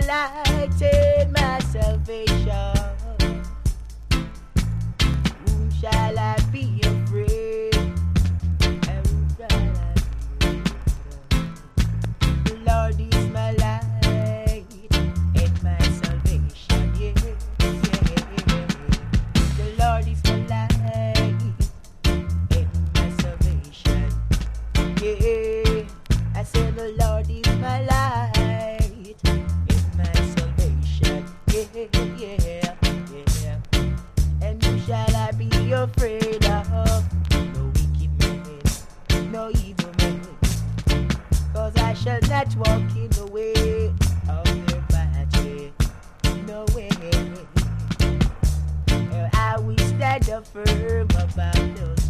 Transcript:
light and my salvation. Whom shall I be afraid? Whom shall I be afraid? The Lord is my light and my salvation. Yeah, yeah. The Lord is my light and my salvation. Yeah, I say the Lord is my light and my salvation. Yeah, yeah, yeah. And who shall I be afraid of? No wicked man, no evil man. 'Cause I shall not walk in the way of their body. No way. I will stand up firm about those